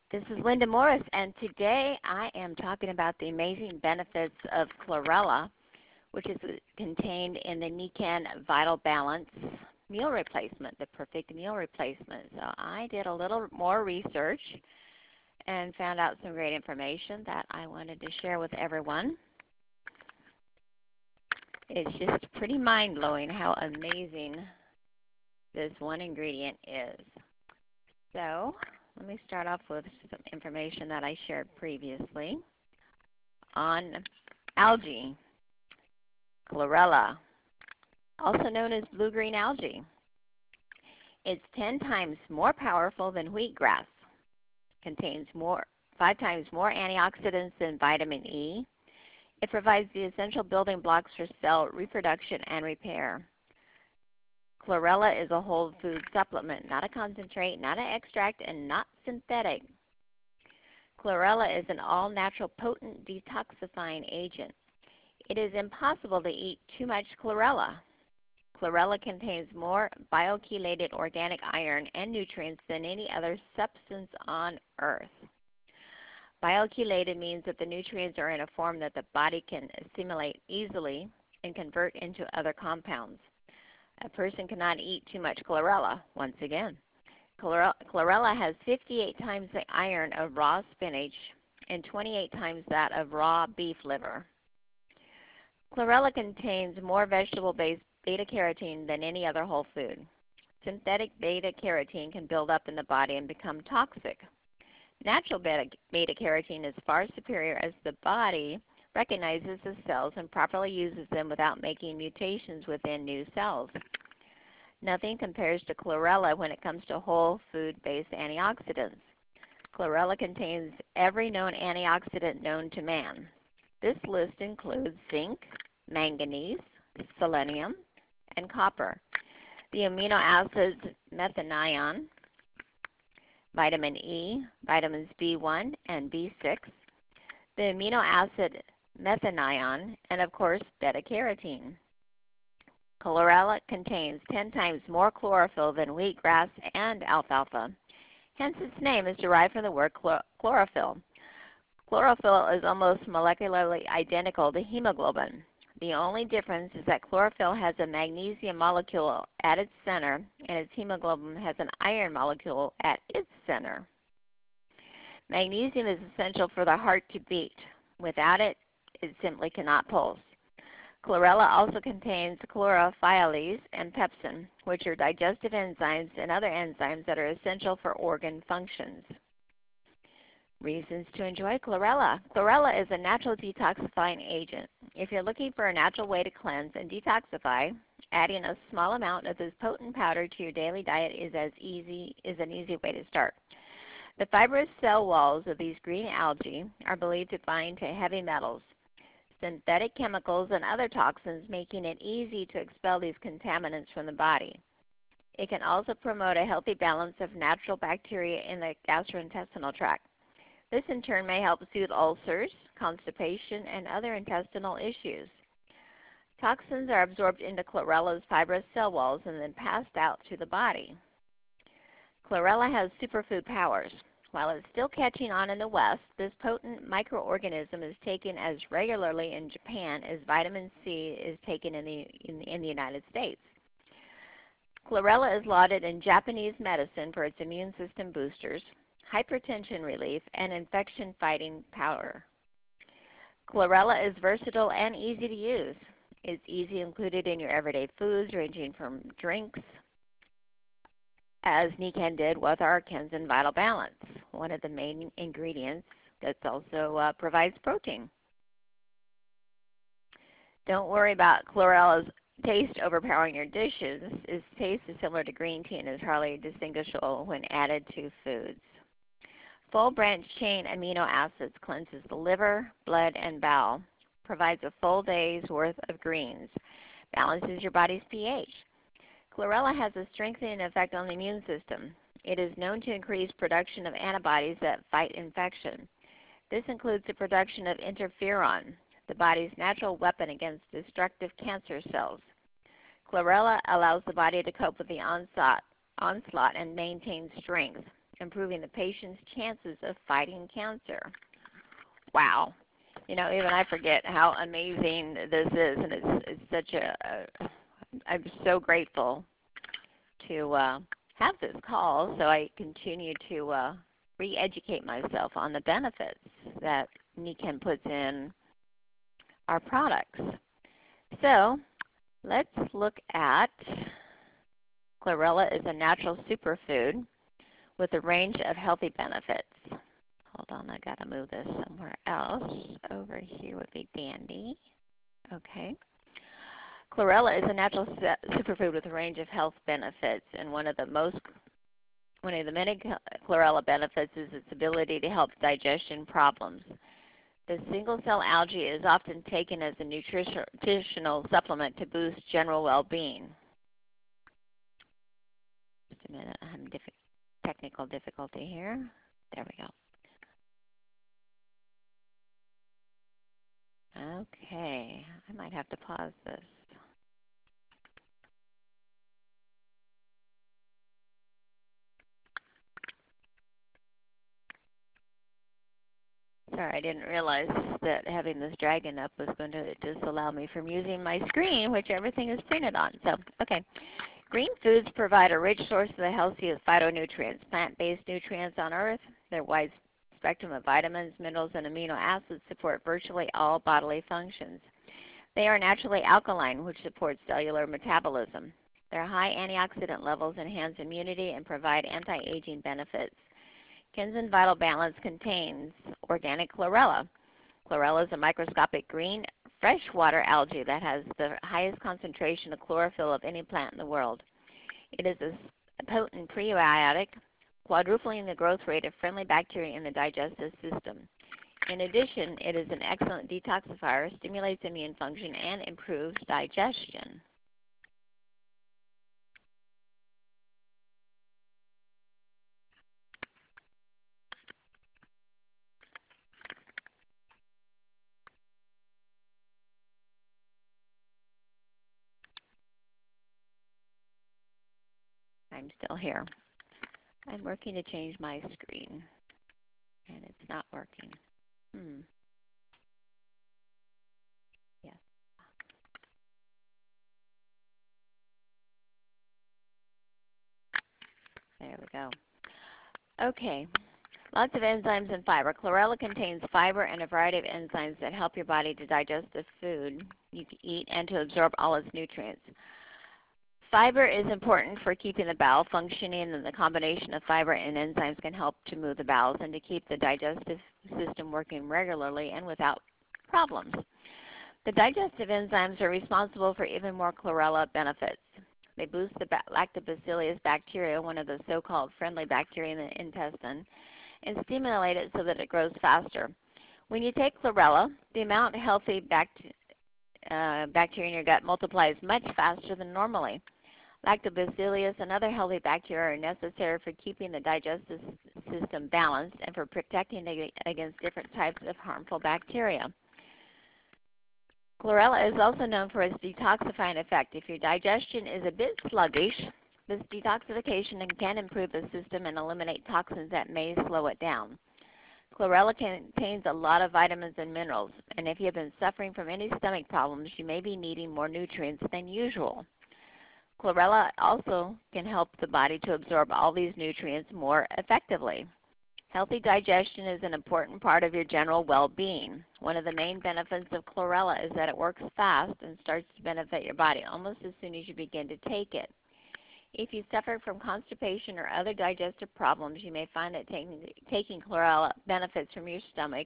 This is Linda Morris, and today I am talking about the amazing benefits of chlorella, which is contained in the Nican Vital Balance meal replacement, the perfect meal replacement. So I did a little more research and found out some great information that I wanted to share with everyone. It's just pretty mind-blowing how amazing this one ingredient is. So let me start off with some information that I shared previously on algae, chlorella, also known as blue-green algae. It's 10 times more powerful than wheatgrass, contains 5 times more antioxidants than vitamin E. It provides the essential building blocks for cell reproduction and repair. Chlorella is a whole food supplement, not a concentrate, not an extract, and not synthetic. Chlorella is an all-natural potent detoxifying agent. It is impossible to eat too much chlorella. Chlorella contains more biochelated organic iron and nutrients than any other substance on earth. Biochelated means that the nutrients are in a form that the body can assimilate easily and convert into other compounds. A person cannot eat too much chlorella, once again. Chlorella has 58 times the iron of raw spinach and 28 times that of raw beef liver. Chlorella contains more vegetable-based beta-carotene than any other whole food. Synthetic beta-carotene can build up in the body and become toxic. Natural beta-carotene is far superior as the body recognizes the cells and properly uses them without making mutations within new cells. Nothing compares to chlorella when it comes to whole food-based antioxidants. Chlorella contains every known antioxidant known to man. This list includes zinc, manganese, selenium, and copper. The amino acids methionine, vitamin E, vitamins B1 and B6, the amino acid methionine, and of course beta-carotene. Chlorella contains 10 times more chlorophyll than wheatgrass and alfalfa. Hence its name is derived from the word chlorophyll. Chlorophyll is almost molecularly identical to hemoglobin. The only difference is that chlorophyll has a magnesium molecule at its center, and its hemoglobin has an iron molecule at its center. Magnesium is essential for the heart to beat. Without it, it simply cannot pulse. Chlorella also contains chlorophylase and pepsin, which are digestive enzymes and other enzymes that are essential for organ functions. Reasons to enjoy chlorella. Chlorella is a natural detoxifying agent. If you're looking for a natural way to cleanse and detoxify, adding a small amount of this potent powder to your daily diet is an easy way to start. The fibrous cell walls of these green algae are believed to bind to heavy metals, synthetic chemicals, and other toxins, making it easy to expel these contaminants from the body. It can also promote a healthy balance of natural bacteria in the gastrointestinal tract. This in turn may help soothe ulcers, constipation, and other intestinal issues. Toxins are absorbed into chlorella's fibrous cell walls and then passed out to the body. Chlorella has superfood powers. While it's still catching on in the West, this potent microorganism is taken as regularly in Japan as vitamin C is taken in the United States. Chlorella is lauded in Japanese medicine for its immune system boosters, hypertension relief, and infection-fighting power. Chlorella is versatile and easy to use. It's easily included in your everyday foods, ranging from drinks, as Nican did with our Kenzen Vital Balance, one of the main ingredients that also provides protein. Don't worry about chlorella's taste overpowering your dishes. Its taste is similar to green tea and is hardly distinguishable when added to foods. Full branch chain amino acids cleanses the liver, blood, and bowel, provides a full day's worth of greens, balances your body's pH. Chlorella has a strengthening effect on the immune system. It is known to increase production of antibodies that fight infection. This includes the production of interferon, the body's natural weapon against destructive cancer cells. Chlorella allows the body to cope with the onslaught and maintain strength. improving the patient's chances of fighting cancer. Wow. You know, even I forget how amazing this is, and it's such I'm so grateful to have this call so I continue to re-educate myself on the benefits that Nikken puts in our products. So let's look at chlorella is a natural superfood with a range of healthy benefits. Hold on, I got to move this somewhere else. Over here would be dandy. Okay. Chlorella is a natural superfood with a range of health benefits, and one of the many chlorella benefits is its ability to help digestion problems. The single-cell algae is often taken as a nutritional supplement to boost general well-being. Just a minute, I'm having technical difficulty here. There we go. Okay, I might have to pause this. Sorry, I didn't realize that having this dragon up was going to disallow me from using my screen, which everything is printed on. So, okay. Green foods provide a rich source of the healthiest phytonutrients, plant-based nutrients on Earth. Their wide spectrum of vitamins, minerals, and amino acids support virtually all bodily functions. They are naturally alkaline, which supports cellular metabolism. Their high antioxidant levels enhance immunity and provide anti-aging benefits. Kenzen Vital Balance contains organic chlorella. Chlorella is a microscopic green freshwater algae that has the highest concentration of chlorophyll of any plant in the world. It is a potent prebiotic, quadrupling the growth rate of friendly bacteria in the digestive system. In addition, it is an excellent detoxifier, stimulates immune function, and improves digestion. I'm still here. I'm working to change my screen, and it's not working. Yes. There we go. Okay. Lots of enzymes and fiber. Chlorella contains fiber and a variety of enzymes that help your body to digest the food you eat and to absorb all its nutrients. Fiber is important for keeping the bowel functioning, and the combination of fiber and enzymes can help to move the bowels and to keep the digestive system working regularly and without problems. The digestive enzymes are responsible for even more chlorella benefits. They boost the lactobacillus bacteria, one of the so-called friendly bacteria in the intestine, and stimulate it so that it grows faster. When you take chlorella, the amount of healthy bacteria in your gut multiplies much faster than normally. Lactobacillus and other healthy bacteria are necessary for keeping the digestive system balanced and for protecting against different types of harmful bacteria. Chlorella is also known for its detoxifying effect. If your digestion is a bit sluggish, this detoxification can improve the system and eliminate toxins that may slow it down. Chlorella contains a lot of vitamins and minerals, and if you have been suffering from any stomach problems, you may be needing more nutrients than usual. Chlorella also can help the body to absorb all these nutrients more effectively. Healthy digestion is an important part of your general well-being. One of the main benefits of chlorella is that it works fast and starts to benefit your body almost as soon as you begin to take it. If you suffer from constipation or other digestive problems, you may find that taking chlorella benefits your stomach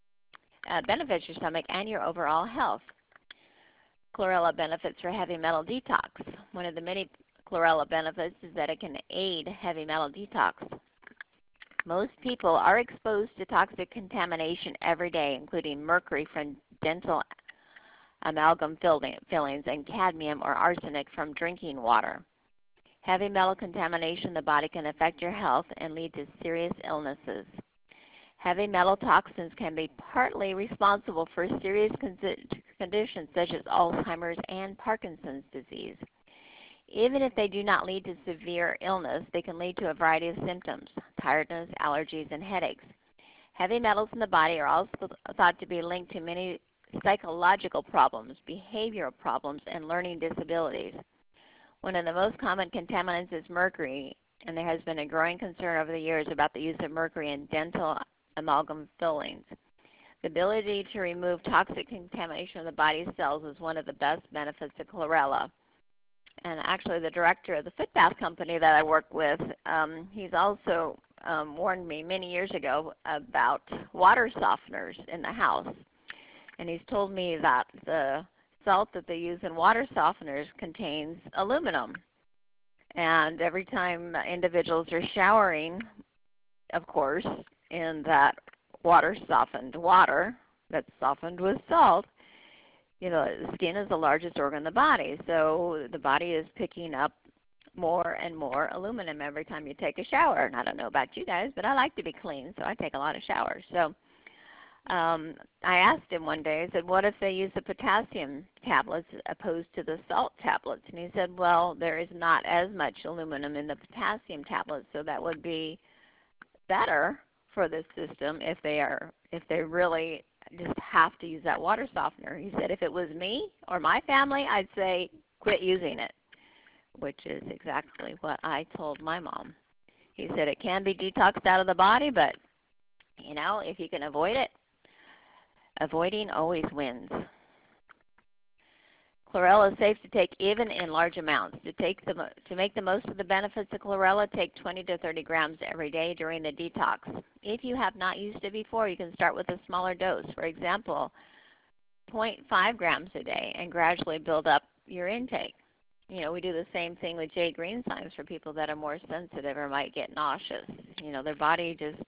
and your overall health. Chlorella benefits for heavy metal detox. One of the many chlorella benefits is that it can aid heavy metal detox. Most people are exposed to toxic contamination every day, including mercury from dental amalgam fillings and cadmium or arsenic from drinking water. Heavy metal contamination in the body can affect your health and lead to serious illnesses. Heavy metal toxins can be partly responsible for serious conditions such as Alzheimer's and Parkinson's disease. Even if they do not lead to severe illness, they can lead to a variety of symptoms: tiredness, allergies, and headaches. Heavy metals in the body are also thought to be linked to many psychological problems, behavioral problems, and learning disabilities. One of the most common contaminants is mercury, and there has been a growing concern over the years about the use of mercury in dental amalgam fillings. The ability to remove toxic contamination of the body's cells is one of the best benefits of chlorella. And actually, the director of the foot bath company that I work with, he's also warned me many years ago about water softeners in the house. And he's told me that the salt that they use in water softeners contains aluminum. And every time individuals are showering, of course, in that water-softened water that's softened with salt, the skin is the largest organ in the body. So the body is picking up more and more aluminum every time you take a shower. And I don't know about you guys, but I like to be clean, so I take a lot of showers. So I asked him one day, I said, what if they use the potassium tablets opposed to the salt tablets? And he said, well, there is not as much aluminum in the potassium tablets, so that would be better for the system if they really just have to use that water softener. He said, if it was me or my family, I'd say quit using it, which is exactly what I told my mom. He said it can be detoxed out of the body, but if you can avoid it, avoiding always wins. Chlorella is safe to take even in large amounts. To make the most of the benefits of chlorella, take 20 to 30 grams every day during the detox. If you have not used it before, you can start with a smaller dose. For example, 0.5 grams a day and gradually build up your intake. We do the same thing with J. Green Science for people that are more sensitive or might get nauseous. Their body just,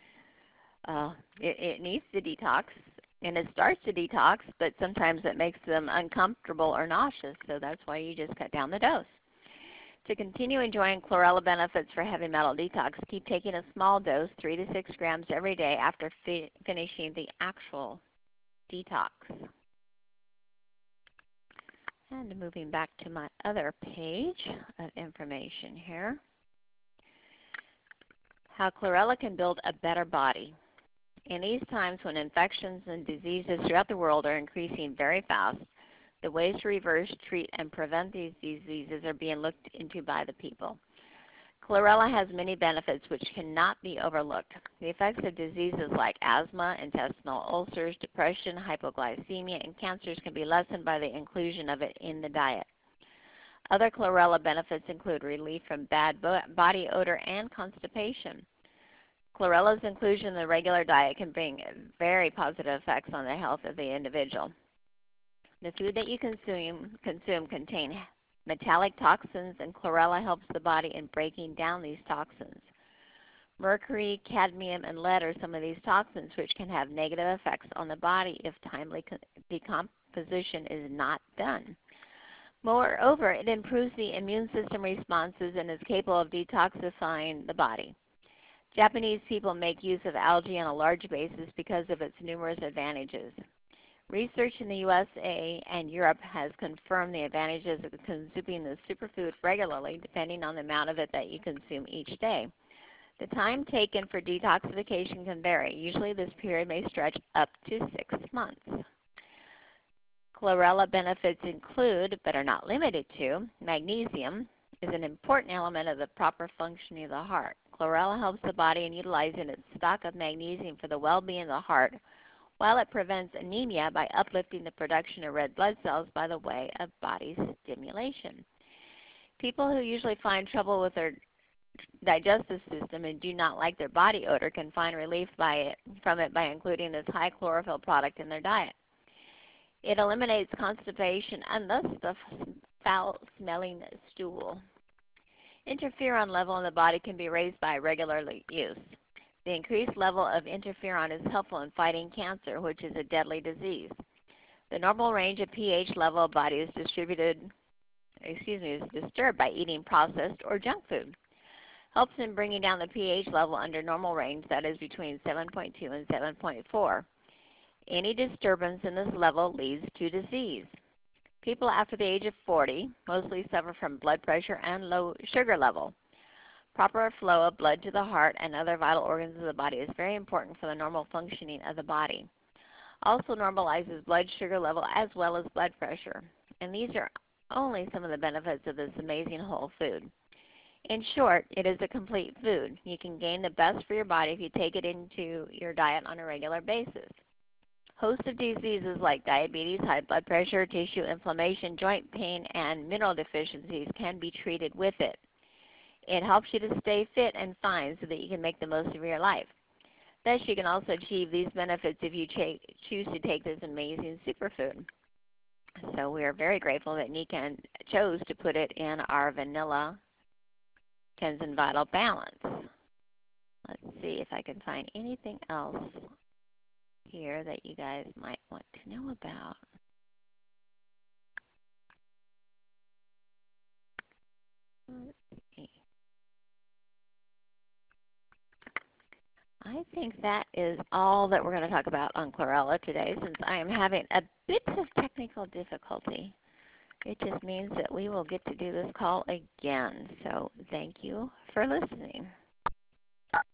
it needs to detox. And it starts to detox, but sometimes it makes them uncomfortable or nauseous, so that's why you just cut down the dose. To continue enjoying chlorella benefits for heavy metal detox, keep taking a small dose, 3 to 6 grams every day after finishing the actual detox. And moving back to my other page of information here. How chlorella can build a better body. In these times when infections and diseases throughout the world are increasing very fast, the ways to reverse, treat, and prevent these diseases are being looked into by the people. Chlorella has many benefits which cannot be overlooked. The effects of diseases like asthma, intestinal ulcers, depression, hypoglycemia, and cancers can be lessened by the inclusion of it in the diet. Other chlorella benefits include relief from bad body odor and constipation. Chlorella's inclusion in the regular diet can bring very positive effects on the health of the individual. The food that you consume contain metallic toxins, and chlorella helps the body in breaking down these toxins. Mercury, cadmium, and lead are some of these toxins which can have negative effects on the body if timely decomposition is not done. Moreover, it improves the immune system responses and is capable of detoxifying the body. Japanese people make use of algae on a large basis because of its numerous advantages. Research in the USA and Europe has confirmed the advantages of consuming this superfood regularly, depending on the amount of it that you consume each day. The time taken for detoxification can vary. Usually this period may stretch up to 6 months. Chlorella benefits include, but are not limited to, magnesium is an important element of the proper functioning of the heart. Chlorella helps the body in utilizing its stock of magnesium for the well-being of the heart, while it prevents anemia by uplifting the production of red blood cells by the way of body stimulation. People who usually find trouble with their digestive system and do not like their body odor can find relief from it by including this high chlorophyll product in their diet. It eliminates constipation and thus the foul-smelling stool. Interferon level in the body can be raised by regular use. The increased level of interferon is helpful in fighting cancer, which is a deadly disease. The normal range of pH level of body is disturbed by eating processed or junk food. Helps in bringing down the pH level under normal range, that is between 7.2 and 7.4. Any disturbance in this level leads to disease. People after the age of 40 mostly suffer from blood pressure and low sugar level. Proper flow of blood to the heart and other vital organs of the body is very important for the normal functioning of the body. Also normalizes blood sugar level as well as blood pressure. And these are only some of the benefits of this amazing whole food. In short, it is a complete food. You can gain the best for your body if you take it into your diet on a regular basis. Hosts of diseases like diabetes, high blood pressure, tissue inflammation, joint pain, and mineral deficiencies can be treated with it. It helps you to stay fit and fine so that you can make the most of your life. Thus, you can also achieve these benefits if you choose to take this amazing superfood. So we are very grateful that Nikan chose to put it in our Vanilla Tenzin Vital Balance. Let's see if I can find anything else here that you guys might want to know about. Let's see. I think that is all that we're going to talk about on chlorella today, since I am having a bit of technical difficulty. It just means that we will get to do this call again. So thank you for listening.